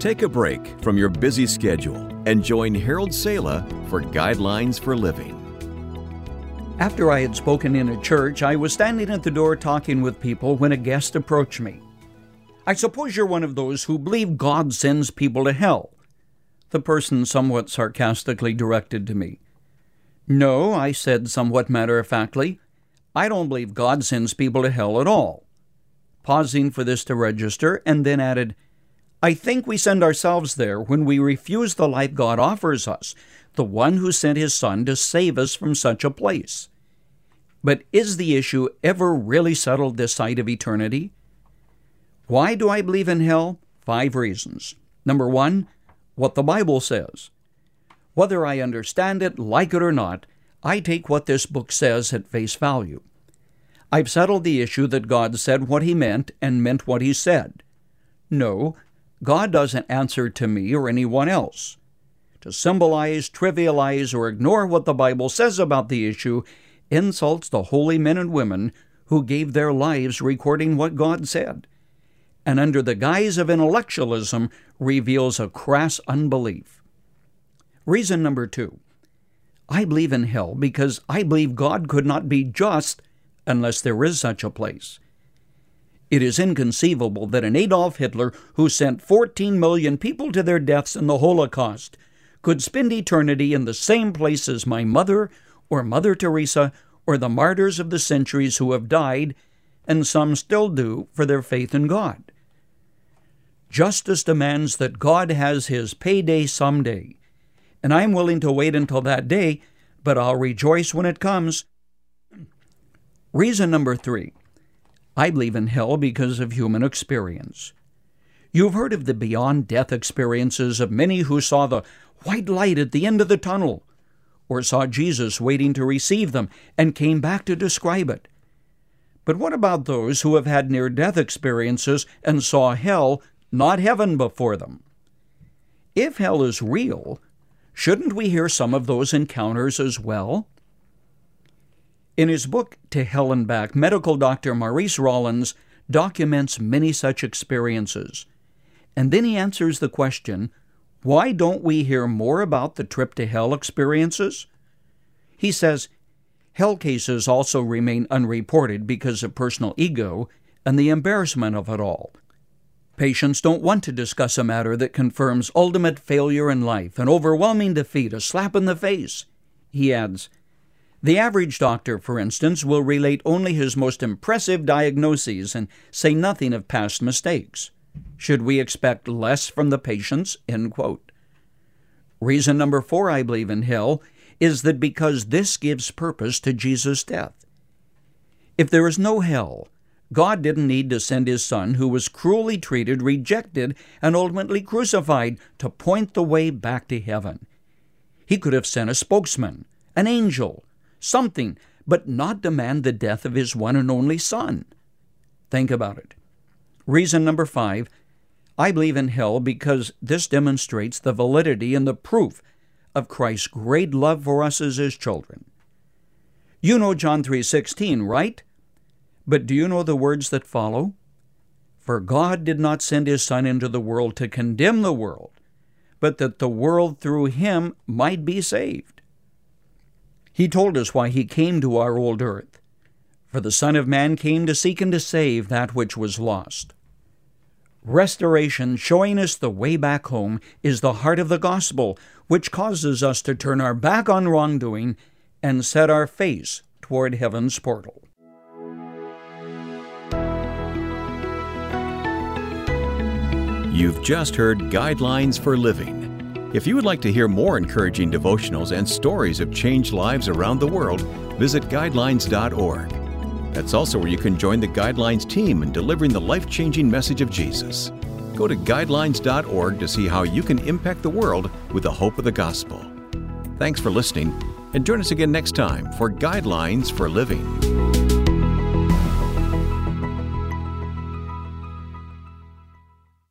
Take a break from your busy schedule and join Harold Sala for Guidelines for Living. After I had spoken in a church, I was standing at the door talking with people when a guest approached me. "I suppose you're one of those who believe God sends people to hell," the person somewhat sarcastically directed to me. "No," I said somewhat matter-of-factly, "I don't believe God sends people to hell at all," pausing for this to register, and then added, "I think we send ourselves there when we refuse the life God offers us, the one who sent His Son to save us from such a place." But is the issue ever really settled this side of eternity? Why do I believe in hell? 5 reasons. Number 1, what the Bible says. Whether I understand it, like it or not, I take what this book says at face value. I've settled the issue that God said what He meant and meant what He said. No, God doesn't answer to me or anyone else. To symbolize, trivialize, or ignore what the Bible says about the issue insults the holy men and women who gave their lives recording what God said, and under the guise of intellectualism reveals a crass unbelief. Reason number 2, I believe in hell because I believe God could not be just unless there is such a place. It is inconceivable that an Adolf Hitler, who sent 14 million people to their deaths in the Holocaust, could spend eternity in the same place as my mother or Mother Teresa or the martyrs of the centuries who have died, and some still do, for their faith in God. Justice demands that God has His payday someday, and I'm willing to wait until that day, but I'll rejoice when it comes. Reason number 3, I believe in hell because of human experience. You've heard of the beyond-death experiences of many who saw the white light at the end of the tunnel, or saw Jesus waiting to receive them and came back to describe it. But what about those who have had near-death experiences and saw hell, not heaven, before them? If hell is real, shouldn't we hear some of those encounters as well? In his book, To Hell and Back, medical doctor Maurice Rollins documents many such experiences. And then he answers the question, why don't we hear more about the trip to hell experiences? He says, hell cases also remain unreported because of personal ego and the embarrassment of it all. Patients don't want to discuss a matter that confirms ultimate failure in life, an overwhelming defeat, a slap in the face. He adds, the average doctor, for instance, will relate only his most impressive diagnoses and say nothing of past mistakes. Should we expect less from the patients? End quote. Reason number 4 I believe in hell is that because this gives purpose to Jesus' death. If there is no hell, God didn't need to send His Son, who was cruelly treated, rejected, and ultimately crucified, to point the way back to heaven. He could have sent a spokesman, an angel, something, but not demand the death of His one and only Son. Think about it. Reason number 5, I believe in hell because this demonstrates the validity and the proof of Christ's great love for us as His children. You know John 3:16, right? But do you know the words that follow? For God did not send His Son into the world to condemn the world, but that the world through Him might be saved. He told us why He came to our old earth. For the Son of Man came to seek and to save that which was lost. Restoration, showing us the way back home, is the heart of the gospel, which causes us to turn our back on wrongdoing and set our face toward heaven's portal. You've just heard Guidelines for Living. If you would like to hear more encouraging devotionals and stories of changed lives around the world, visit guidelines.org. That's also where you can join the Guidelines team in delivering the life-changing message of Jesus. Go to guidelines.org to see how you can impact the world with the hope of the gospel. Thanks for listening, and join us again next time for Guidelines for Living.